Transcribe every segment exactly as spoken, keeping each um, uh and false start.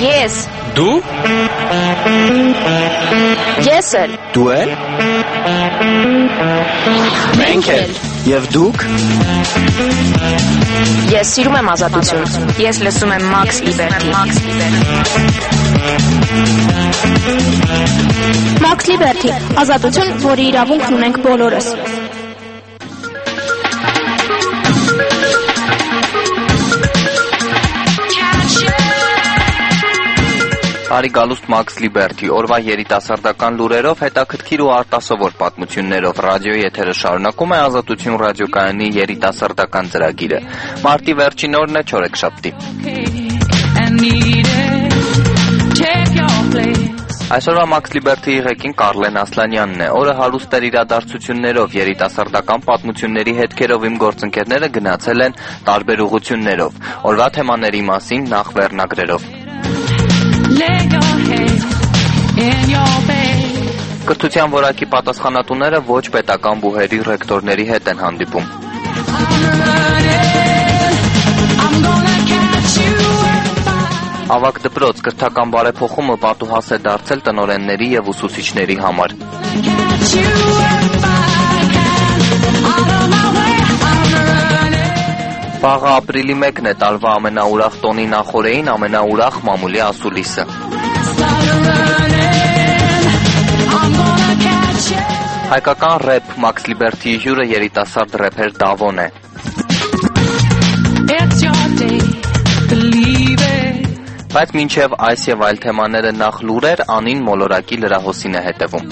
Ես։ Դու։ Ես էլ։ Դու էլ։ Մենք էլ։ Եվ դուք։ Ես սիրում եմ ազատություն։ Ես լսում եմ Max Liberty։ Max Liberty, ազատություն, որի իրավունքն ունենք բոլորս։ Բարի գալուստ Max Liberty, օրվա երիտասարդական լուրերով, հետաքրքիր ու արտասովոր պատմություններով ռադիոյի եթերը շարունակում է Ազատություն ռադիոկայանի երիտասարդական ծրագիրը։ Մարտի վերջին օրն է չորեքշաբթի։ Այսօրվա Max Liberty-ի ղեկին Կարլեն Ասլանյանն է։ Օրը հարուստ էր իրադարձություններով, երիտասարդական պատմությունների հետքերով իմ գործընկերները գնացել են տարբեր ուղղություններով։ Օրվա թեմաների մասին նախ վերնագրերով։ Կրթության որակի պատասխանատուները ոչ պետական բուհերի ռեկտորների հետ են հանդիպում։ Ավագ դպրոց կրթական բարեփոխումը պատուհաս է դարձել տնօրենների և ուսուցիչների համար։ Վաղը ապրիլի մեկն է, տարվա ամենաուրախ տոնի նախօրեին ամենաուրախ մամուլի ասուլիսը։ Հայկական ռեփ Max Liberty-ի հյուրը երիտասարդ ռեփեր Դավոն է։ Բայց մինչև այս եւ այլ թեմաները նախ լուրեր, Անին մոլորակի լրահոսին է հետևում։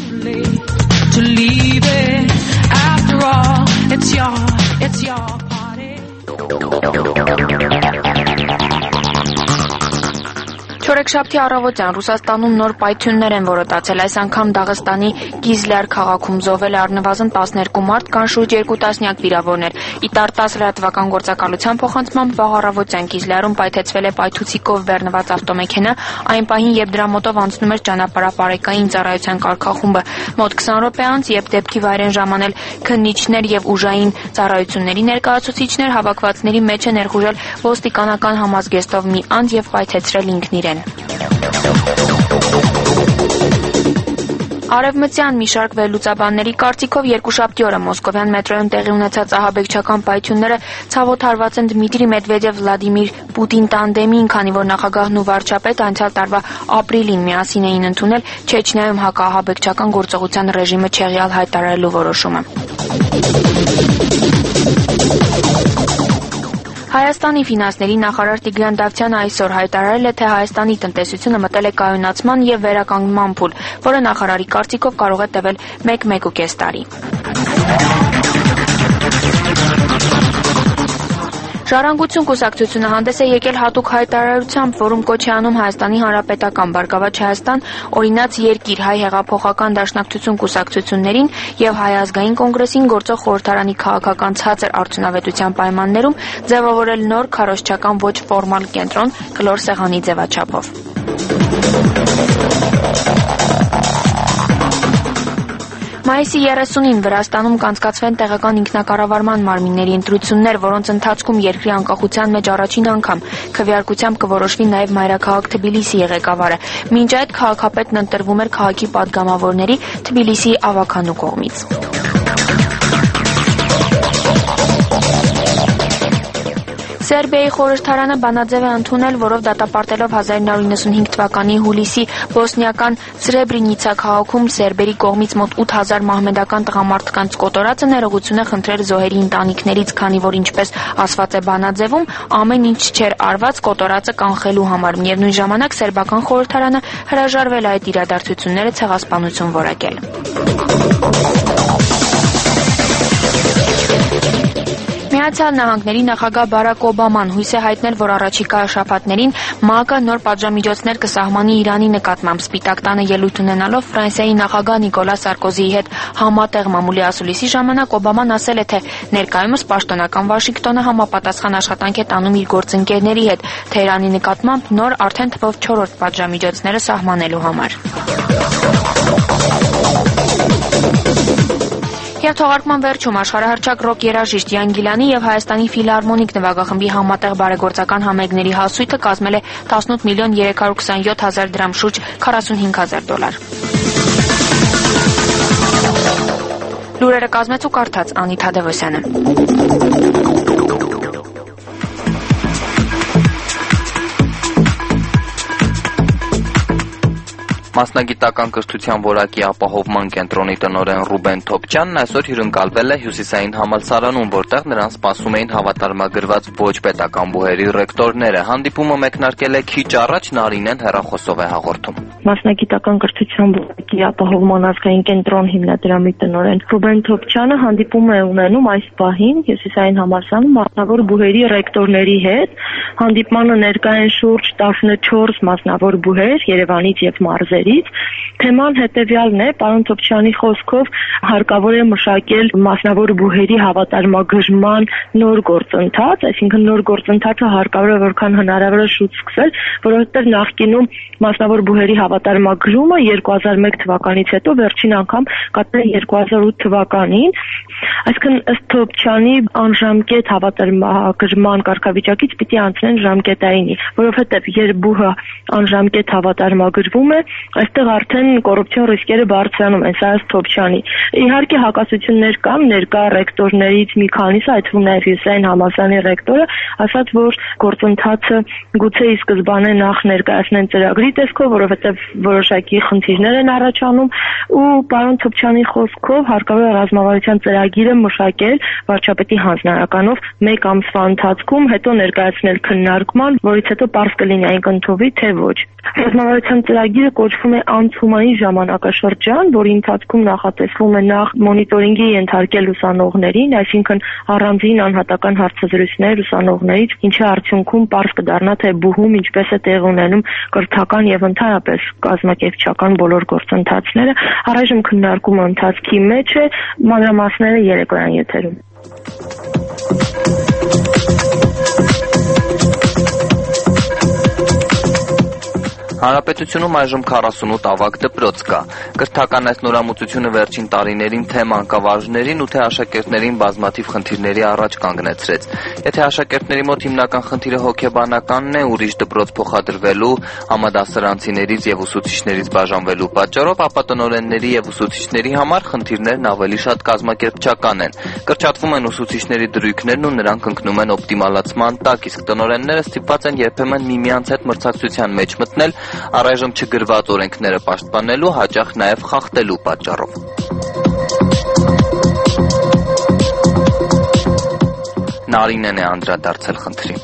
Չորեքշաբթի առավոտյան Ռուսաստանում նոր պայթյուններ են որոտացել, այս անգամ Դաղստանի Գիզլյար քաղաքում զոհվել է առնվազն տասներկու մարդ, կան շուրջ երկու տասնյակ վիրավորներ։ Ի տարտաս լրատվական գործակալության փոխանցմամբ վաղ առավոտյան Գիզլյարում պայթեցվել է պայթուցիկով բեռնված ավտոմեքենա, այն պահին, երբ դրա մոտով անցնում էր ճանապարհապարեկային ծառայության կարգախումբը։ Մոտ քսան րոպե անց, երբ դեպքի վայր են ժամանել քննիչներ եւ ուժային ծառայությունների ներկայացուցիչներ, հավաքվածների մեջ է ներխուժել ոստիկանական համազգեստով մի անձ եւ պայթեցրել ինքն իրեն։ Արևմտյան մի շարք վերլուծաբանների կարծիքով երկուշաբթի օրը Մոսկովյան մետրոյում տեղի ունեցած ահաբեկչական պայթյունները ցավոթարված են Դմիտրի Մեդվեդև Վլադիմիր Պուտին տանդեմին, քանի որ նախագահն ու վարչապետը անցյալ տարվա ապրիլին միասին էին ընդունել Չեչնիայում հակաահաբեկչական գործողության ռեժիմը չեղյալ հայտարարելու որոշումը։ Հայաստանի ֆինանսների նախարար Տիգրան Դավթյանը այսօր հայտարարել է, թե Հայաստանի տնտեսությունը մտել է կայունացման և վերականգնման փուլ, որը նախարարի կարծիքով կարող է տևել մեկ-մեկ ու կես տարի։ Ժառանգություն կուսակցությունը հանդես է եկել հատուկ հայտարարությամբ, որում կոչ է անում Հայաստանի Հանրապետական, Բարգավաճ Հայաստան, օրինաց երկիր, Հայ հեղափոխական դաշնակցություն կուսակցություններին և Հայ ազգային կոնգրեսին գործող խորհրդարանի քաղաքական ցածր արդյունավետության պայմաններում ձևավորել նոր քարոզչական ոչ ֆորմալ կենտրոն կլոր սեղանի ձևաչափով։ Մայիսի երեսունին Վրաստանում կանցկացվեն տեղական ինքնակառավարման մարմինների ընտրություններ, որոնց ընթացքում երկրի անկախության մեջ առաջին անգամ քվեարկությամբ կորոշվի նաև մայրաքաղաք Թբիլիսիի ղեկավարը։ Մինչ այդ քաղաքապետն ընտրվում էր քաղաքի պատգամավորների Թբիլիսիի ավականու կողմից։ Սերբիայի խորհրդարանը բանաձև է ընդունել, որով դատապարտելով հազար իննսուն իննսունհինգ թվականի հուլիսի բոսնիական Սրեբրինիցա քաղաքում սերբերի կողմից մոտ ութ հազար մահմեդական տղամարդկանց կոտորածը ներողություն է խնդրել զոհերի ընտանիքներից, քանի որ ինչպես ասված է բանաձևում, ամեն ինչ չէր արված կոտորածը կանխելու համար։ Միևնույն ժամանակ սերբական խորհրդարանը հրաժարվել է այդ իրադարձությունները ցեղասպանություն որակել։ Միացյալ Նահանգների նախագահ Բարակ Օբաման հույս է հայտնել, որ առաջիկա շաբաթներին ՄԱԿ-ը նոր պատժամիջոցներ կսահմանի Իրանի նկատմամբ։ Սպիտակ տանը ելույթ ունենալով Ֆրանսիայի նախագահ Նիկոլա Սարկոզիի հետ համատեղ մամուլի ասուլիսի ժամանակ Օբաման ասել է, թե ներկայումս պաշտոնական Վաշինգտոնը համապատասխան աշխատանք է տանում իր գործընկերների հետ Թեհրանի նկատմամբ նոր արդեն թվով չորրորդ պատժամիջոցները սահմանելու համար։ Եվ թողարկման վերջում աշխարհահռչակ ռոք երաժիշտ Յան Գիլանի եւ Հայաստանի ֆիլհարմոնիկ նվագախմբի համատեղ բարեգործական համերգների հասույթը կազմել է տասնութ միլիոն երեք հարյուր քսանյոթ հազար դրամ, շուրջ քառասունհինգ հազար դոլար։ Լուրերը կազմեց ու կարդաց Անի Թադևոսյանը։ Մասնագիտական կրթության որակի ապահովման կենտրոնի տնօրեն Ռուբեն Թոփչյանն այսօր հյուրընկալվել է Հյուսիսային համալսարանում, որտեղ նրան սպասում էին հավատարմագրված ոչ պետական բուհերի ռեկտորները։ Հանդիպումը մեկնարկել է քիչ առաջ, Նարինեն հեռախոսով է հաղորդում։ Մասնագիտական կրթության որակի ապահովման ազգային կենտրոն հիմնադրամի տնօրեն Ռուբեն Թոփչյանը հանդիպում է ունենում այս պահին Հյուսիսային համալսարանում մասնավոր բուհերի ռեկտորների հետ։ Հանդիպմանը ներկա են շուրջ տասնչորս մասնավոր բուհեր Երևանից եւ մարզերից։ Թեման հետևյալն է, պարոն Թոփչյանի խոսքով հարկավոր է մշակել մասնավոր բուհերի հավատարմագրման նոր գործընթաց, այսինքն նոր գործընթացը հարկավոր է որքան հնարավոր է շուտ սկսել, որովհետեւ նախկինում մասնավոր բուհերի հավատարմագրումը երկու հազար մեկ թվականից հետո վերջին անգամ կատարել երկու հազար ութ թվականին, այսինքն ըստ Թոփչյանի անժամկետ հավատարմագրման կարգավիճակից պիտի անցնեն ժամկետայինի, որովհետեւ երբ բուհը անժամկետ հավատարմագրվում է, այստեղ արդեն կոռուպցիոն ռիսկերը բարձրանում են, սա ըստ Թոփչյանի։ Իհարկե հակասություններ կան, ներկա ռեկտորներից մի քանիսը, այդ թվում նաև Հյուսիսային համալսարանի ռեկտորը, ասաց, որ գործընթացը գուցե ի սկզբանե նախ ներկայացնեն ծրագրի տեսքով, որովհետև որոշակի խնդիրներ են առաջանում, ու պարոն Թոփչյանի խոսքով հարկավոր է ռազմավարության ծրագիրը մշակել վարչապետի հանձնարարականով մեկ ամսվա ընթացքում, հետո ներկայացնել քննարկման, որից հետո պարզ կլինի այն կընդունվի, թե ոչ։ Ռազմավարության ծրագիրը կոչվում է անցումային ժամանակաշրջան, որի ընթացքում նախատեսվում է նախ մոնիտորինգի ենթարկել ուսանողներին, այսինքն առանձին անհատական հարցազրույցներ ուսանողներից, ինչի արդյունքում պարզ կդառնա, թե բուհում ինչպես է տեղ ունենում կրթական եւ ընդհանրապես կազմակերպչական բոլոր գործընթացները։ Առայժմ քննարկումը ընթացքի մեջ է, մանրամասները երեկոյան եթերում։ Հանրապետությունում այժմ քառասունութ ավագ դպրոց կա։ Կրթական այս նորամուծությունը վերջին տարիներին թե մանկավարժներին ու թե աշակերտներին բազմաթիվ խնդիրների առաջ կանգնեցրեց։ Եթե աշակերտների մոտ հիմնական խնդիրը հոգեբանականն է, ուրիշ դպրոց փոխադրվելու, համադասարանցիներից եւ ուսուցիչներից բաժանվելու պատճառով, ապա տնօրենների եւ ուսուցիչների համար խնդիրներն ավելի շատ կազմակերպչական են։ Կրճատվում են ուսուցիչների դրույքներն ու նրանք ընկնում են օպտիմալացման տակ, իսկ տնօրենները ստիպված են երբեմն միմյանց հետ մրցակցության մեջ մտնել, առայժմ չգրված օրենքները պաշտպանելու, հաճախ նաև խախտելու պատճառով։ Նարինեն է անդրադարձել խնդրին։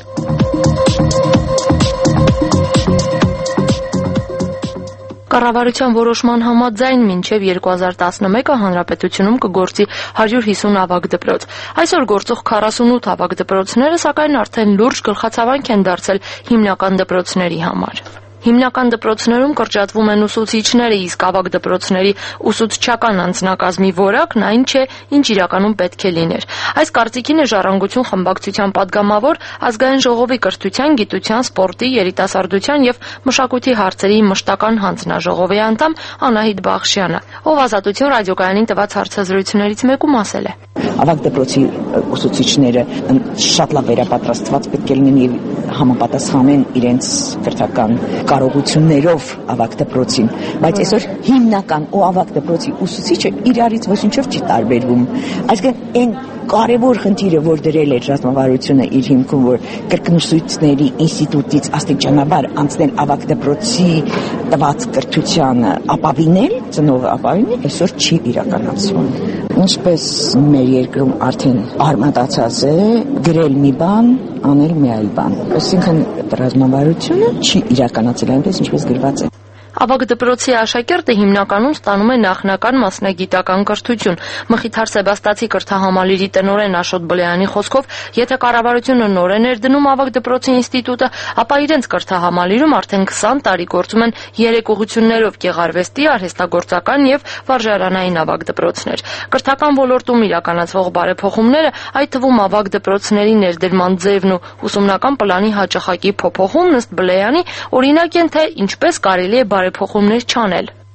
Կառավարության որոշման համաձայն մինչև երկու հազար տասնմեկը հանրապետությունում կգործի հարյուր հիսուն ավագ դպրոց։ Այսօր գործող քառասունութ ավագ դպրոցները սակայն արդեն լուրջ գլխացավանք են դարձել հիմնական դպրոցների համար։ Հիմնական դպրոցներում կրճատվում են ուսուցիչները, իսկ ավագ դպրոցների ուսուցչական անձնակազմի որակն այն չէ, ինչ իրականում պետք է լիներ։ Այս կարծիքին է Ժառանգություն խմբակցության падգամավոր, Ազգային ժողովի կրթության, գիտության, սպորտի, երիտասարդության եւ մշակույթի հարցերի մշտական հանձնաժողովի անդամ Անահիտ Բախշյանը, ով Ազատություն ռադիոկայանին տված հարցազրույցներից մեկում ասել է. Ավագ դպրոցի ուսուցիչները շատ լավ վերապատրաստված պետք է լինեն եւ համապատասխանեն իրենց կրթական կարողություններով ավագ դպրոցին, բայց այսօր հիմնական ու ավագ դպրոցի ուսուցիչը իրարից ոչինչով չի տարբերվում։ Այսինքն այն կարևոր խնդիրը, որ դրել է ռազմավարությունը իր հիմքում, որ կրկնուսույցների ինստիտուտից աստիճանաբար անցնել ավագ դպրոցի տված կրթությանը ապավինել, ծնողը ապավինել, այսօր չի իրականացվում։ Ինչպես մեր երկրում արդեն արմատացած է, գրել մի բան, անել մի այլ բան։ Այսինքն ռազմավարությունը չի իրականացել այնպես, ինչպես գրված է։ Ավագ դպրոցի աշակերտը հիմնականում ստանում է նախնական մասնագիտական կրթություն։ Մխիթար Սեբաստացի կրթահամալիրի տնօրեն Աշոտ Բլեյանի խոսքով, եթե կառավարությունը նորեն էր դնում ավագ դպրոցի ինստիտուտը, ապա իրենց կրթահամալիրում արդեն քսան տարի գործում են երեք ուղղություններով գեղարվեստի, արհեստագործական եւ վարժարանային ավագ դպրոցներ։ Կրթական ոլորտում իրականացվող բարեփոխումները, այդ թվում ավագ դպրոցների ներդրման ձևն ու ուսումնական պլանի հաճախակի փոփոխումն ըստ Բլեյանի օրինակ են, թե ինչպես կարելի է բարեփոխումներ չանել։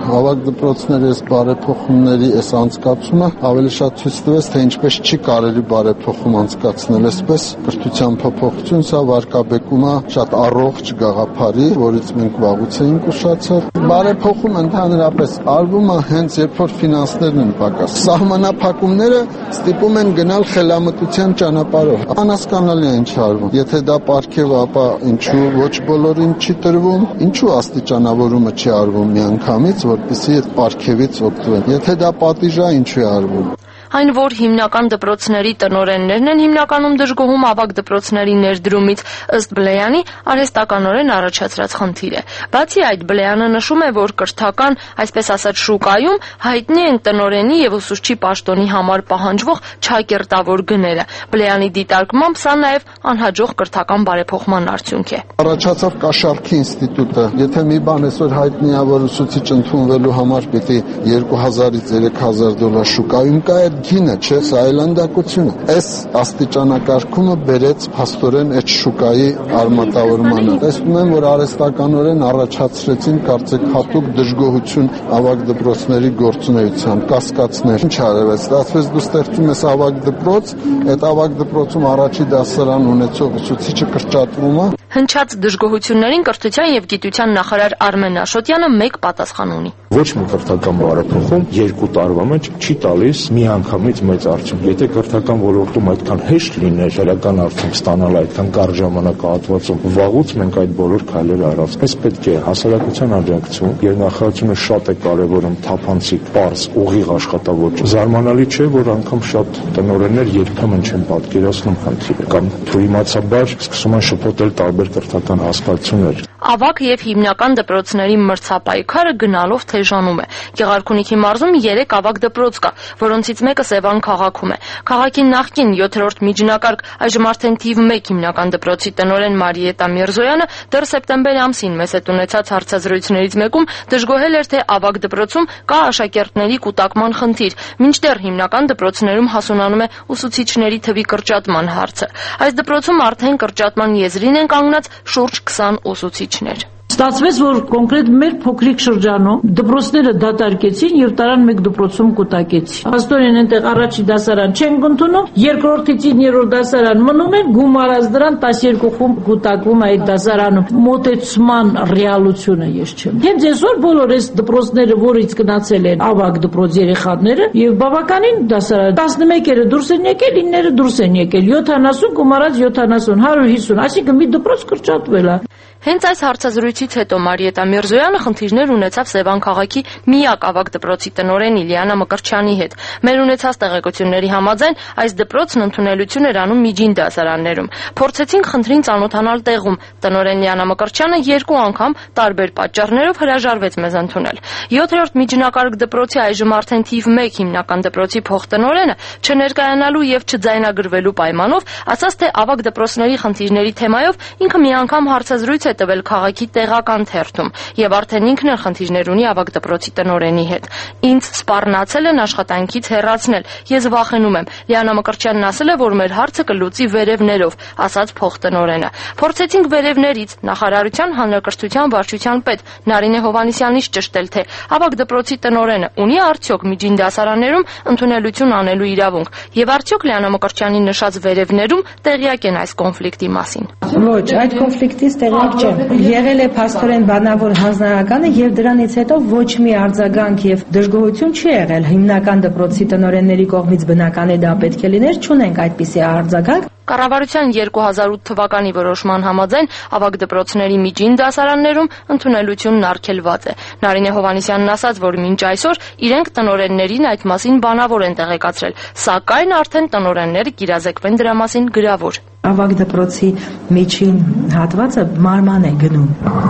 Ավագ դպրոցների այս բարեփոխումների այս անցկացումը ավելի շատ ցույց տվեց, թե ինչպես չի կարելի բարեփոխում անցկացնել, այսպես կրթության փոփոխություն, սա վարկաբեկում է շատ առողջ գաղափարի, որից մենք վաղուց էինք ուշացել։ Բարեփոխում ընդհանրապես արվում է հենց երբ որ ֆինանսներն են պակաս։ Սահմանափակումները ստիպում են գնալ խելամտության ճանապարհով։ Անհասկանալի է ինչ արվում։ Եթե դա պարգև է, ապա ինչու ոչ բոլորին չի տրվում, ինչու աստիճանավորումը չի արվում միանգամից, որպեսզի այդ պարգևից օգտվեն։ Եթե դա պատիժ է, ինչու է արվում։ Այն, որ հիմնական դպրոցների տնօրեններն են հիմնականում դժգոհում ավագ դպրոցների ներդրումից, ըստ Բլեյանի, արհեստականորեն առաջացրած խնդիր է։ Բացի այդ, Բլեյանը նշում է, որ կրթական, այսպես ասած, շուկայում հայտնի են տնօրենի եւ ուսուցչի պաշտոնի համար պահանջվող չակերտավոր գները։ Բլեյանի դիտարկմամբ սա նաեւ անհաջող կրթական բարեփոխման արդյունք է։ Առաջացավ կաշառքի ինստիտուտը։ Եթե մի բան այսօր հայտնի է, որ ուսուցիչ ընդունվելու համար պիտի երկու հազարից երեք հազար դոլար շուկայում կա, գինը, չէ, սա այլանդակությունը։ Այս աստիճանակարգումը բերեց փաստորեն այդ շուկայի արմատավորմանը։ Տեսնում եմ, որ արհեստականորեն առաջացրեցին կարծեք հատուկ դժգոհություն ավագ դպրոցների գործունեությամբ, կասկածներ։ Ինչ արևեց, ստացվեց դու ստեղծում ես ավագ դպրոց, այդ ավագ դպրոցում առաջի դասարան ունեցող ուսուցիչը կրճատվում է։ Հնչած դժգոհություններին կրթության եւ գիտության նախարար Արմեն Աշոտյանը մեկ պատասխան ունի։ Ոչ մի կրթական բարեփոխում երկու տարվա մեջ չի տալիս միանգամից մեծ արդյունք։ Եթե կրթական ոլորտում այդքան հեշտ լիներ դրական արդյունք ստանալ այդքան կարճ ժամանակահատվածում, վաղուց մենք այդ բոլոր քայլերը արած։ Այս պետք է հասարակության աջակցություն, եւ նախարարությունը շատ է կարեւորում թափանցիկ, պարզ, ուղիղ աշխատավոճ։ Զարմանալի չէ, որ անգամ շատ տնօրեններ երբեմն չեն պատկերացնում խնդիրը կամ թույլատրաբար սկսում են շփոթել տարբեր կրթական հասկացություններ։ Ավագ եւ հիմնական դպրոցների մրցապայքարը գնալով թեժանում է։ Գեղարքունիքի մարզում երեք ավագ դպրոց կա, որոնցից մեկը Սևան քաղաքում է։ Քաղաքի նախկին յոթերորդ միջնակարգ, այժմ արդեն թիվ մեկ հիմնական դպրոցի տնօրեն Մարիետա Միրզոյանը դեռ սեպտեմբեր ամսին մեզ հետ ունեցած հարցազրույցներից մեկում դժգոհել էր, թե ավագ դպրոցում կա աշակերտների կուտակման խնդիր, մինչդեռ հիմնական դպրոցներում հասունանում է ուսուցիչների թվի կրճատման հարցը։ Այս դպրոցում արդեն կրճատման եզրին են կանգնած շուրջ քսան ուսուցիչներ։ Ստացվեց, որ կոնկրետ մեր փոքրիկ շրջանում դպրոցները դատարկեցին եւ տարան մեկ դպրոցում կուտակեցին։ Աստորեն այնտեղ առաջի դասարան չեն ընդունում, երկրորդից երրորդ դասարան մնում են, գումարած դրան տասներկու խումբ կուտակվում այդ դասարանում։ Մոտեցման ռեալությունը ես չեմ։ Հենց այսօր բոլոր այս դպրոցները, որից գնացել են ավագ դպրոց երեխաները եւ բավականին դասարան տասնմեկերը դուրս են եկել, ինները դուրս են եկել, յոթանասուն գումարած յոթանասուն, հարյուր հիսուն, այսինքն մի դպրոց կրճատվել է։ Հենց այս հարցազրույցից հետո Մարիետա Միրզոյանը խնդիրներ ունեցավ Սևան քաղաքի միակ ավագ դպրոցի տնօրեն Իլիանա Մկրտչյանի հետ։ Մեր ունեցած տեղեկությունների համաձայն այս դպրոցն ընդունելություն էր անում միջին դասարաններում։ Փորձեցինք խնդրին ծանոթանալ տեղում։ Տնօրեն Լիանա Մկրտչյանը երկու անգամ տարբեր պատճառներով հրաժարվեց մեզ ընդունել։ յոթերորդ միջնակարգ դպրոցի այժմ արդեն թիվ մեկ հիմնական դպրոցի փոխտնօրենը չներկայանալու եւ չձայնագրվելու պայմանով ասաց, թե ավագ դպրոցների խնդիրների թեմայով ինքը մի անգամ հարցազրույց է տվել քաղաքի տեղական թերթում եւ արդեն ինքն էլ խնդիրներ ունի ավագ դպրոցի տնօրենի հետ։ Ինձ սպառնացել են աշխատանքից հեռացնել։ Ես վախենում եմ։ Լիանա Մկրտչյանն ասել է, որ մեր հարցը կլուծի վերևներով, ասաց փոխտնօրենը։ Փորձեցինք վերևներից նախարարության հանրակրթության վարչության պետ Նարինե Հովհաննիսյանից ճշտել, թե ավագ դպրոցի տնօրենը ունի արդյոք միջին դասարաններում ընդունելություն անելու իրավունք եւ արդյոք Լիանա Մկրտչյանի նշած վերևներում տեղյակ են այս կոնֆլիկտի մասին։ Ոչ, այդ կոնֆլիկտից տեղյակ չեմ։ Եղել է փաստորեն բանավոր հանձնարարականը եւ դրանից հետո ոչ մի արձագանք եւ դժգոհություն չի եղել հիմնական դպրոցի տնօրենների կողմից, բնական է դա պետք է լիներ, չունենք այդպիսի արձագանք։ Կառավարության երկու հազար ութ թվականի որոշման համաձայն ավագ դպրոցների միջին դասարաններում ընդունելությունն արգելված է։ Նարինե Հովհաննիսյանն ասաց, որ մինչ այսօր իրենք տնօրեններին այդ մասին բանավոր են տեղեկացրել, սակայն արդեն տնօրենները կիրազեկվեն դրա մասին գրավոր։ Ավագ դպրոցի միջին հատվածը մարման է գնում։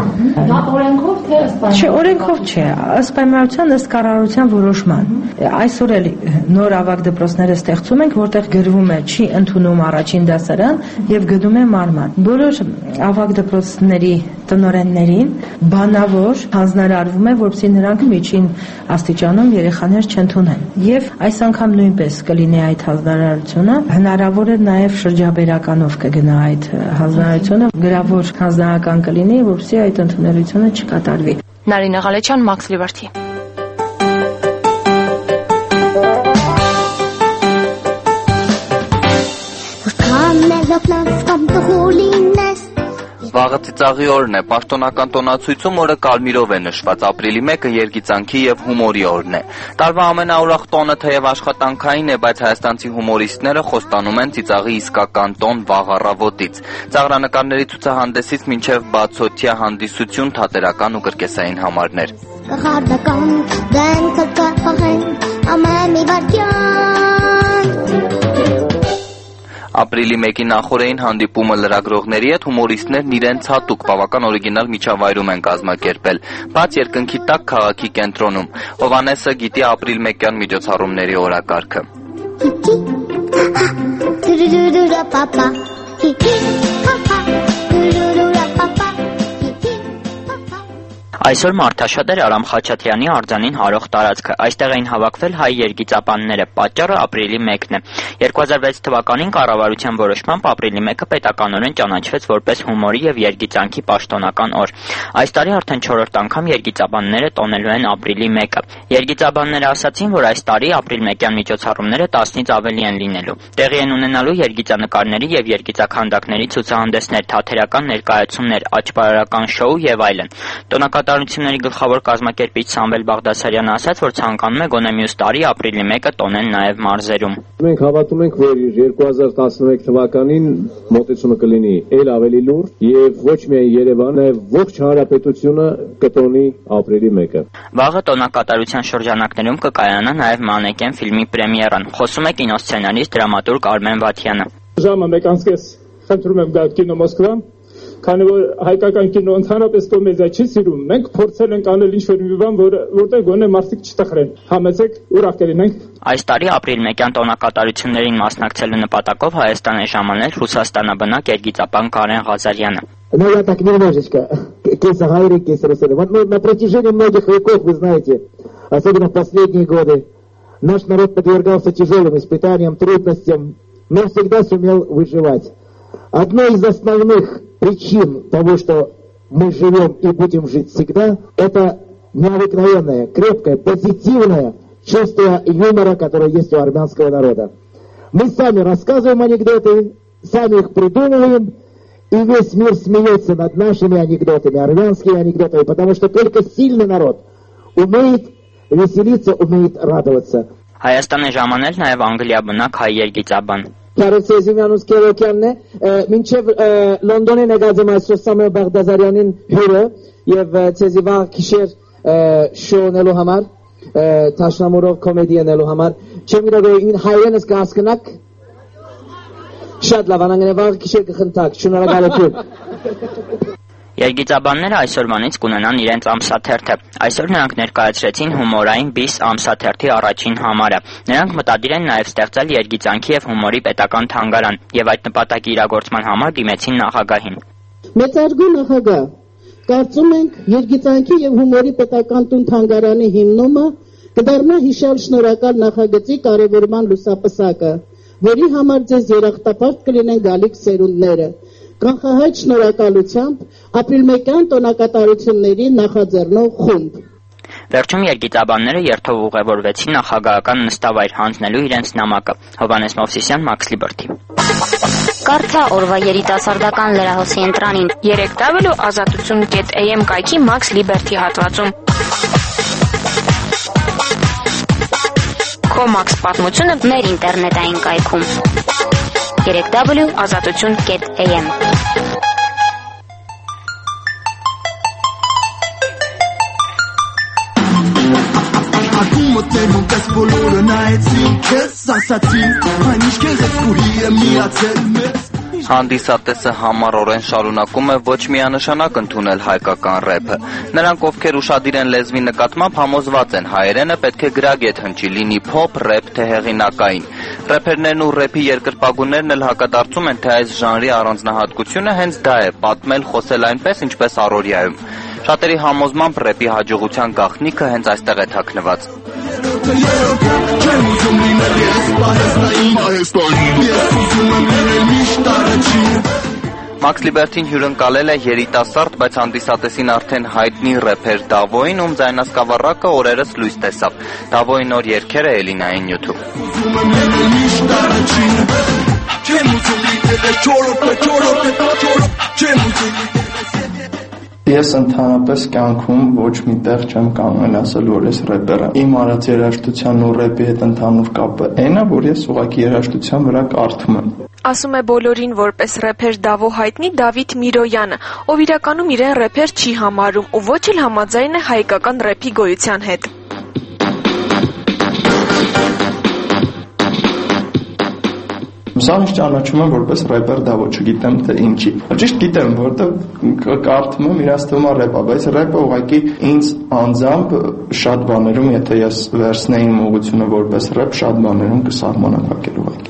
Դա օրենքով թե ըստ Չէ, օրենքով չէ, ըստ պայմանության, ըստ կառավարության որոշման։ Այսօր էլ նոր ավագ դպրոցները ստեղծում ենք, որտեղ գրվում է չի ընդունում առաջին դասարան եւ գնում է մարման։ Բոլոր ավագ դպրոցների տնօրեններին բանավոր հանձնարարվում է, որպեսզի նրանք միջին աստիճանում երեխաներ չընդունեն։ Եվ այս անգամ նույնպես կլինի այդ հանձնարարությունը, հնարավոր է նաեւ շրջաբերականով կգնա այդ հանձնարարությունը, գրավոր հանձնարարական կլինի, որպեսզի այդ ընդունելությունը չկատարվի։ Նարինե Ղալեչյան, Մաքս Լիբերթի։ Վաղը ծիծաղի օրն է, պաշտոնական տոնացույցում օրը կարմիրով է նշված, ապրիլի մեկը երգիծանքի եւ հումորի օրն է։ Տարվա ամենաուրախ տոնը թեև աշխատանքային է, բայց հայաստանցի հումորիստները խոստանում են ծիծաղի իսկական տոն վաղ առավոտից։ Ծաղրանկարների ցուցահանդեսից մինչև բացօթյա հանդիսություն, թատերական ու կրկեսային համարներ։ Ապրիլի մեկի նախօրեին հանդիպումը լրագրողների հետ հումորիստներն իրենց հատուկ բավական օրիգինալ միջավայրում են կազմակերպել, բաց երկնքի տակ քաղաքի կենտրոնում։ Հովանեսը գիտի ապրիլ մեկյան միջոցառումների օրակարգը։ Այսօր մարդաշատ էր Արամ Խաչատրյանի արձանին հարող տարածքը։ Այստեղ էին հավաքվել հայ երգիծապանները։ Պատճառը ապրիլի մեկն է։ երկու հազար վեց թվականին կառավարության որոշմամբ ապրիլի մեկը պետականորեն ճանաչվեց որպես հումորի եւ երգիծանքի պաշտոնական օր։ Այս տարի արդեն չորրորդ անգամ երգիծաբանները տոնելու են ապրիլի մեկը։ Երգիծաբանները ասացին, որ այս տարի ապրիլ մեկյան միջոցառումները տասնից ավելի են լինելու։ Տեղի են ունենալու երգիծանկարների եւ երգիծաքանդակների ցուցահանդեսներ, թատերական ներկայացումներ, աճպարարական շոու եւ այլն։ Տոնակատարությունների գլխավոր կազմակերպիչ Սամվել Բաղդասարյանը ասաց, որ ցանկանում է գոնե մյուս տարի ապրիլի մեկը տոնեն նաեւ մարզերում։ Մենք հավատում ենք, որ երկու հազար տասնմեկ թվականին մոտեցումը կլինի ել ավելի լուրջ եւ ոչ միայն Երևանը, այլ ողջ հանրապետությունը կտոնի ապրիլի մեկը։ Վաղը տոնակատարության շրջանակներում կկայանա նաեւ Մանեկեն ֆիլմի պրեմիերան։ Խոսում է կինոսցենարիստ դրամատուրգ Արմեն Վաթյանը։ Ժամը մեկ անցկես խնդրում եմ գալ կինո Մոսկվա, քանի որ հայկական կինո ընդհանրապես կոմեդիա չի սիրում, մենք փորձել ենք անել ինչ-որ մի բան, որ որտեղ գոնե մարդիկ չտխրեն։ Համեցեք, ուրախ կլինենք։ Այս տարի ապրիլ մեկյան տոնակատարություններին մասնակցելու նպատակով Հայաստան է ժամանել Ռուսաստանաբնակ երգիծապան Կարեն Ղազարյանը։ Ну, я так немножечко, кейс Агайри, кейс Русали. Вот мы на протяжении многих веков, вы знаете, особенно в последние годы, наш народ подвергался тяжелым испытаниям, трудностям, но всегда сумел выживать. Одной из основных причин того, что мы живем и будем жить всегда, это необыкновенное, крепкое, позитивное чувство юмора, которое есть у армянского народа. Мы сами рассказываем анекдоты, сами их придумываем, и весь мир смеется над нашими анекдотами, армянскими анекдотами, потому что только сильный народ умеет веселиться, умеет радоваться. Հայաստան է ժամանել նաև անգլիաբնակ հայ երգիծաբան։ Կարոս Սեզիմյանուս Կերոկյանն է, մինչև Լոնդոնին եկած այսօր Սամվել Բաղդասարյանին հյուրը եւ ցեզի վաղ գիշեր շոունելու համար, տաշնամուրով կոմեդիանելու համար, չեմ գիտեմ հայերենս կհասկանաք։ Շատ լավ, անանգնե վաղ գիշեր կխնդակ, շնորհակալություն։ Երգիծաբանները այսօրվանից կունենան իրենց ամսաթերթը։ Այսօր նրանք ներկայացրեցին հումորային բիս ամսաթերթի առաջին համարը։ Նրանք մտադիր են նաև ստեղծել երգիծանքի եւ հումորի պետական թանգարան եւ այդ նպատակի իրագործման համար դիմեցին նախագահին։ Մեծարգո նախագահ, կարծում ենք երգիծանքի եւ հումորի պետական տուն թանգարանի հիմնումը կդառնա հիշալ շնորհակալ նախագծի կարևորման լուսապսակը, որի համար ձեզ երախտապարտ կլինեն գալիք սերունդները։ Կանխահայտ շնորհակալությամբ ապրիլ մեկյան տոնակատարությունների նախաձեռնող խումբ։ Վերջում երգիծաբանները երթով ուղևորվեցին նախագահական նստավայր հանձնելու իրենց նամակը։ Հովանես Մովսիսյան, Մաքս Լիբերթի։ Կարծա օրվա երիտասարդական լրահոսի ընտրանին երեք դաբլյու ազատություն կետ էյ էմ կայքի Մաքս Լիբերթի հատվածում։ Քո Մաքս պատմությունը մեր ինտերնետային կայքում երեք դաբլյու ազատություն կետ էյ էմ։ Մտերում պես բոլորը նայեցին, քեզ ասացին, այն ինչ քեզ ես կուրի եմ միացել մեզ։ Հանդիսատեսը համառորեն շարունակում է ոչ միանշանակ ընդունել հայկական ռեփը։ Նրանք, ովքեր ուշադիր են լեզվի նկատմամբ, համոզված են հայերենը պետք է գրագետ հնչի, լինի փոփ, ռեփ, թե հեղինակային։ Ռեփերներն ու ռեփի երկրպագուներն էլ հակադարձում են, թե այս ժանրի առանձնահատկությունը հենց դա է՝ պատմել, խոսել այնպես, ինչպես առօրյայում։ Շատերի համոզմամբ ռեփի հաջողության գաղտնիքը հենց այստեղ է թաքնված։ Մաքս Լիբերթին հյուրընկալել է երիտասարդ, բայց հանդիսատեսին արդեն հայտնի ռեփեր Դավոյին, ում ձայնասկավառակը օրերս լույս տեսավ։ Դավոյի նոր երգերը Էլինային նյութում։ Չեմ ուզում լինել չորրորդը, չորրորդը, չորրորդ, չեմ ուզում Ես ընդհանրապես կյանքում ոչ մի տեղ չեմ կարող ասել, որ ես рэպեր եմ։ Իմ արած երաժշտության ու рэպի հետ ընդհանուր կապը այն է, որ ես ուղղակի երաժշտության վրա կարդում եմ։ Ասում է բոլորին որպես рэփեր Դավո հայտնի Դավիթ Միրոյանը, ով իրականում իրեն рэփեր չի համարում ու ոչ էլ համաձայն է հայկական рэփի գոյության հետ։ Սա ինձ ճանաչում եմ որպես рэպեր Դավո, չգիտեմ թե ինչի։ Ճիշտ գիտեմ, որովհետև կարդում եմ, իրաց թվում է рэպ, բայց րեպը ուղղակի ինձ անձամբ շատ բաներում, եթե ես վերցնեի իմ ուղղությունը որպես րեպ, շատ բաներում կսահմանափակեր ուղղակի։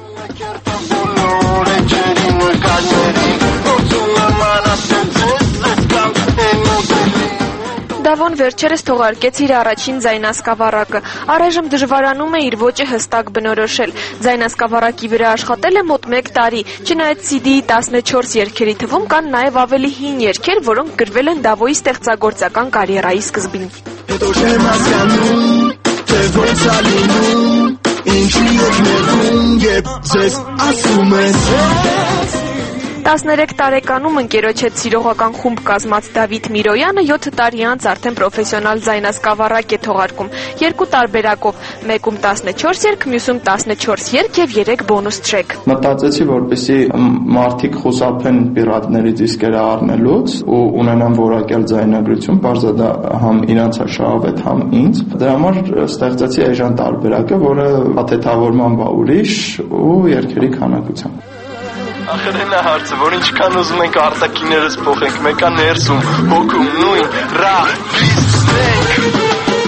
Դավոն վերջերս թողարկեց իր առաջին ձայնասկավառակը։ Առայժմ դժվարանում է իր ոճը հստակ բնորոշել։ Ձայնասկավառակի վրա աշխատել է մոտ մեկ տարի։ Չնայած սի դի-ի տասնչորս երգերի թվում կան նաև ավելի հին երգեր, որոնք գրվել են Դավոյի ստեղծագործական կարիերայի սկզբին։ Հետո չեմ հասկանում, թե ոնց է լինում, ինչի եք ներվում, երբ ձեզ ասում ես տասներեք տարեկանում ընկերոջ հետ սիրողական խումբ կազմած Դավիթ Միրոյանը յոթ տարի անց արդեն պրոֆեսիոնալ ձայնասկավառակ է թողարկում երկու տարբերակով, մեկում տասնչորս երգ, մյուսում տասնչորս երգ եւ երեք բոնուս թրեք։ Մտածեցի, որպեսզի մարդիկ խուսափեն պիրատների դիսկերը առնելուց ու ունենան որակյալ ձայնագրություն, բարձր դա համ իրանց է շահավետ, համ ինձ։ Դրա համար ստեղծեցի էժան տարբերակը, որը հաթեթավորման բա ուրիշ ու երգերի քանակությամբ։ Ախրեն է հարցը, որ ինչքան ուզում ենք արտաքիներս փոխենք, մեկա ներսում, հոգում, նույն, ռախ, վիզնենք։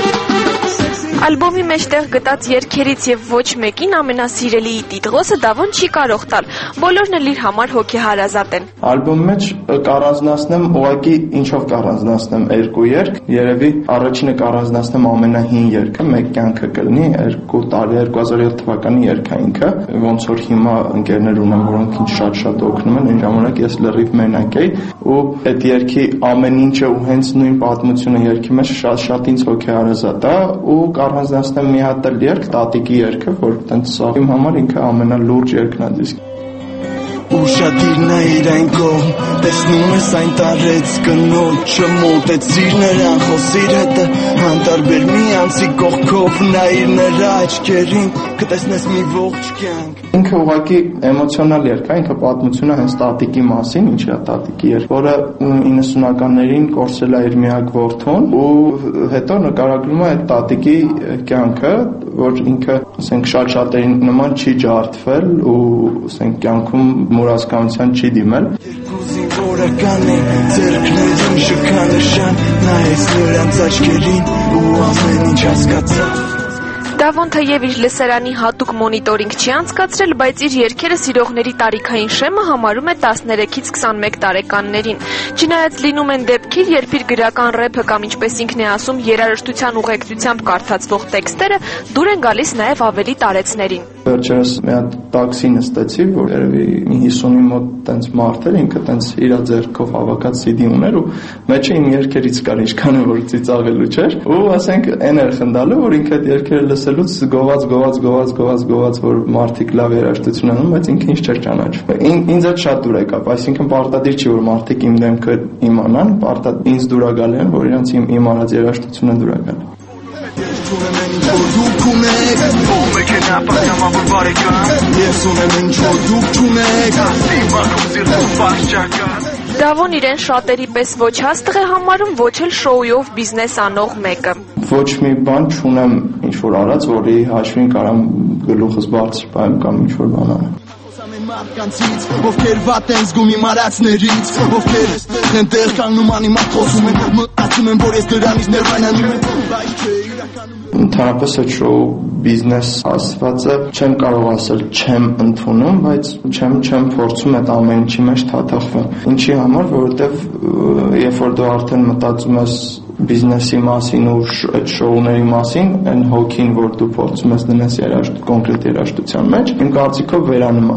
Ալբոմի մեջտեղ գտած երգերից եւ ոչ մեկին ամենասիրելիի տիտղոսը Դավոն չի կարող տալ։ Բոլորն էլ իր համար հոգեհարազատ են։ Ալբոմի մեջ կառանձնացնեմ ուղղակի ինչով կառանձնացնեմ երկու երգ, երևի առաջինը կառանձնացնեմ ամենահին երգը, մեկ կյանքը կլինի, երկու տարի երկու հազար յոթ թվականի երգը ինքը, ոնց որ հիմա ընկերներ ունեմ, որոնք ինձ շատ-շատ օգնում են, այն ժամանակ ես լրիվ մենակ էի ու այդ երգի ամեն ինչը ու հենց նույն պատմությունը երգի մեջ շատ-շատ ինձ հոգեհարազատ է ու առանձնացնեմ մի հատ էլ երգ, տատիկի երգը, որ տենց սա իմ համար ինքը ամենալուրջ երգն է դիսկի։ Ուշադիրն է իր այն կողմ, տեսնում ես այն տարեց կնոջը, մոտեցիր նրան, խոսիր հետը, հանդարբեր մի անցի կողքով, նայիր նրա աչքերին, կտեսնես մի ողջ կյանք։ Ինքը ուղղակի էմոցիոնալ երգ է, ինքը պատմություն է հենց տատիկի մասին, ինչի է տատիկի երգ, որը իննսունականներին կորցրել է իր միակ որդուն ու հետո նկարագրում է այդ տատիկի կյանքը, որ ինքը, ասենք, շատ-շատերին նման չի ջարդվել ու, ասենք, կյանքում մուրացկանության չի դիմել։ Երկուզին որական է, ձերքներում շքանշան, նայեց նրանց աչքերին ու ամեն ինչ հասկացա։ Դավոն թեև իր լսարանի հատուկ մոնիտորինգ չի անցկացրել, բայց իր երգերը սիրողների տարիքային շեմը համարում է տասներեքից քսանմեկ տարեկաններին։ Չնայած լինում են դեպքեր, երբ իր գրական րեփը կամ ինչպես ինքն է ասում, երաժշտության ուղեկցությամբ կարդացվող տեքստերը դուր են գալիս նաև ավելի տարեցներին։ Վերջերս մի հատ տաքսի նստեցի, որ երևի մի հիսունի մոտ տենց մարդ էր, ինքը տենց իր ձեռքով հավաքած սի դի ուներ ու մեջը իմ երգերից կար, ինչքան որ ծիծաղելու չէր ու ասենք այն էր խնդալու, որ ինքը այդ երգերը լսելուց գոված գոված գոված գոված գոված որ մարդիկ լավ երաժշտություն անում, բայց ինքը ինչ չէր ճանաչում։ Ինձ այդ շատ դուր եկավ, այսինքն պարտադիր չի որ մարդիկ իմ դեմքը իմանան, պարտադիր ինձ դուր է գալի, որ իրանց իմ իմ արած երաժշտությունը դուր է գալի։ Դուք ունեք, ով եք նապակամավոր բարեկամ, ես ունեմ ինչ որ դուք չունեք, իմ ակում զիրտում բարձճական։ Դավոն իրեն շատերի պես ոչ հաստղ է համարում, ոչ էլ շոուով բիզնես անող մեկը։ Ոչ մի բան չունեմ ինչ որ արած, որի հաշվին կարամ գլուխս բարձր պահեմ կամ ինչ որ բան անեմ։ Մարդկանցից, ովքեր վատ են զգում իմ արածներից, ովքեր են տեղ կանգնում անիմատ խոսում են, մտածում են, որ ես դրանից ներվայնանում եմ, բայց չէ իրականում։ Ընդհանրապես այդ շոու բիզնես ասվածը չեմ կարող ասել չեմ ընդունում, բայց չեմ չեմ փորձում այդ ամեն ինչի մեջ թաթախվել։ Ինչի համար, որովհետև երբ որ դու արդեն մտածում ես բիզնեսի մասին ու այդ շոուների մասին, այն հոգին, որ դու փորձում ես դնես երաժշտ կոնկրետ երաժշտության մեջ, իմ կարծիքով վերանում է։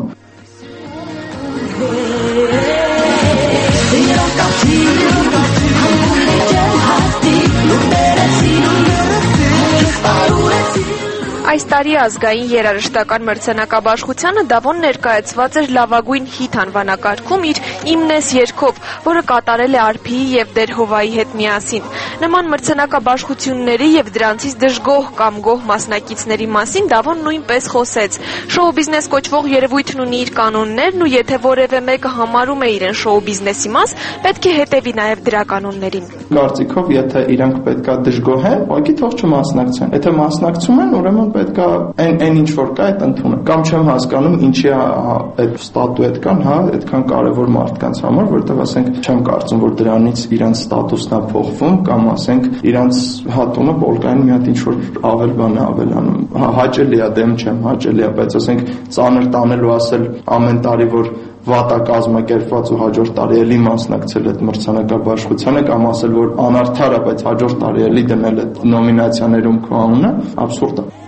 Այս տարի ազգային երաժշտական մրցանակաբաշխությանը Դավոն ներկայացված էր լավագույն հիթ անվանակարգում իր «Իմն ես» երգով, որը կատարել է Արփիի և Դերհովայի հետ միասին։ Նման մրցանակաբաշխությունների և դրանցից դժգոհ կամ գոհ մասնակիցների մասին Դավոն նույնպես խոսեց։ Շոու բիզնես կոչվող երևույթն ունի իր կանոններն ու եթե որևէ մեկը համարում է իրեն շոու բիզնեսի մաս, պետք է հետևի նաև դրա կանոններին։ Կարծիքով, եթե իրանք պետքա դժգոհեն, ուղղակի թող չմասնակցեն։ Եթե մասնակցում են, ուրեմն պետքա այն այն ինչ որ կա, այդ ընդունեն։ Կամ չեմ հասկանում, ինչի է այդ ստատուետկան, հա, այդքան կարևոր մարդկանց համար, որտեղ ասենք չեմ կարծում, որ դրանից իրանց ստատուսն է փոխվում, կամ ասենք իրանց հատումը պոլկային մի հատ ինչ որ ավել բան է ավելանում։ Հա, հաճելի է, դեմ չեմ, հաճելի է, բայց ասենք ծանր տանելու ասել ամեն տարի, որ վատա կազմակերպված ու հաջորդ տարի էլի մասնակցել այդ մրցանակաբաշխությանը կամ ասել, որ անարդար է, բայց հաջորդ տարի էլի դնել այդ նոմինացիաներում քո անունը, абսուրդ է։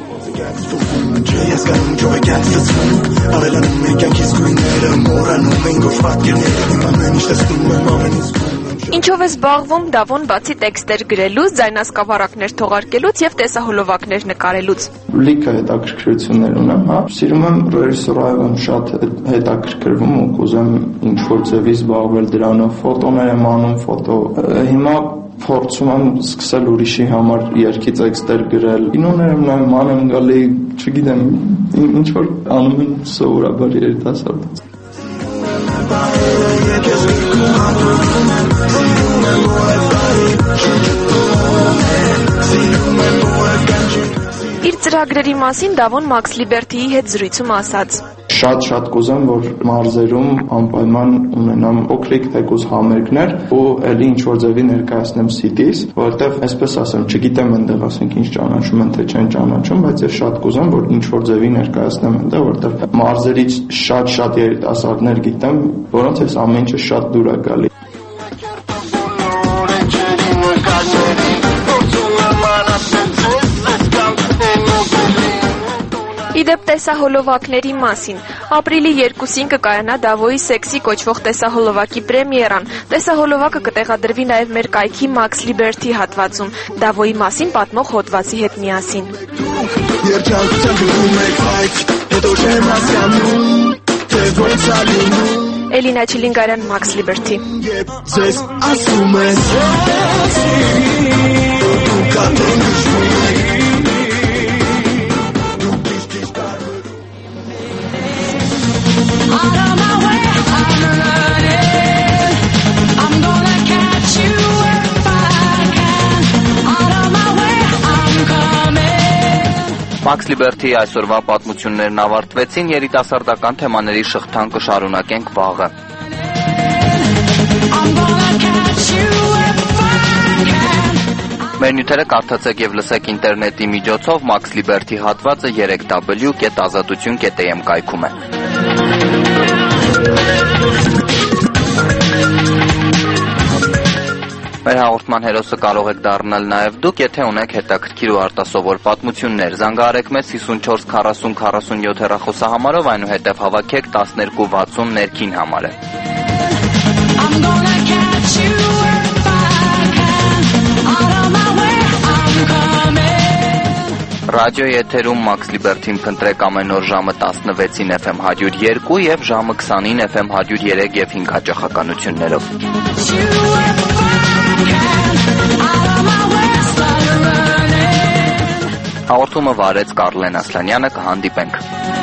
Ինչով է զբաղվում Դավոն բացի տեքստեր գրելուց, ձայնասկավառակներ թողարկելուց և տեսահոլովակներ նկարելուց։ Լիքը հետաքրքրություններ ունեմ, հա։ Սիրում եմ ռեժիսորայով եմ շատ հետաքրքրվում ու կուզեմ ինչ-որ ձևի զբաղվել դրանով, ֆոտոներ եմ անում, ֆոտո։ Հիմա փորձում եմ սկսել ուրիշի համար երգի տեքստեր գրել։ Կինոներ եմ նայում, անեմ գալի, չգիտեմ, ինչ-որ անում եմ սովորաբար երիտասարդ։ Իր ծրագրերի մասին Դավոն Մաքս Լիբերթիի հետ զրույցում ասաց. Շատ-շատ կուզեմ, որ մարզերում անպայման ունենամ փոքրիկ թեկուզ համերգներ ու էլի ինչ-որ ձևի ներկայացնեմ սիտիս, որովհետև այսպես ասեմ, չգիտեմ այնտեղ ասենք ինչ ճանաչում են, թե չեն ճանաչում, բայց ես շատ կուզեմ, որ ինչ-որ ձևի ներկայացնեմ այնտեղ, որովհետև մարզերից շատ-շատ երիտասարդներ գիտեմ, որոնց այս ամեն ինչը շատ դուր է գալի։ Իդեպ տեսահոլովակների մասին։ Ապրիլի երկուսին կկայանա Դավոյի «Սեքսի» կոչվող տեսահոլովակի պրեմիերան։ Տեսահոլովակը կտեղադրվի նաև մեր կայքի Մաքս Լիբերթի հատվածում, Դավոյի մասին պատմող հոդվածի հետ միասին։ Էլինա Չիլինգարյան, Մաքս Լիբերթի։ Մաքս Լիբերթիի այսօրվա պատմություններն ավարտվեցին, երիտասարդական թեմաների շղթան կշարունակենք վաղը։ Մեր նյութերը կարդացեք և լսեք ինտերնետի միջոցով, Մաքս Լիբերթի հատվածը երեք w կետ ազատություն կետ am կայքում է։ Մեր հաղորդման հերոսը կարող եք դառնալ նաև դուք, եթե ունեք հետաքրքիր ու արտասովոր պատմություններ։ Զանգահարեք մեզ հիսունչորս քառասուն քառասունյոթ հեռախոսահամարով, այնուհետև հավաքեք տասներկու վաթսուն ներքին համարը։ Ռադիոյի եթերում Մաքս Լիբերթին փնտրեք ամեն օր ժամը տասնվեցին Էֆ Էմ հարյուր երկու եւ ժամը քսանին Էֆ Էմ հարյուր երեք եւ հինգ հաճախականություններով։ Հաղորդումը վարեց Կարլեն Ասլանյանը, կհանդիպենք։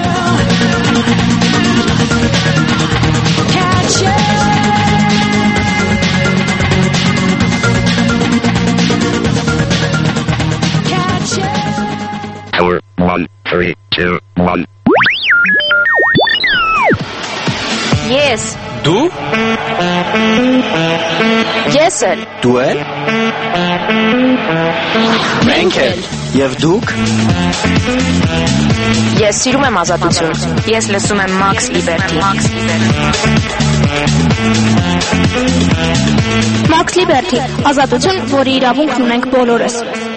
One, three, two, one. Yes. Դու? Ես էլ։ Դու էլ։ Մենք էլ։ Եվ դուք։ Ես սիրում եմ ազատություն։ Ես լսում եմ Մաքս Լիբերթի։ Մաքս Լիբերթի, ազատություն, որի իրավունքն ունենք բոլորս։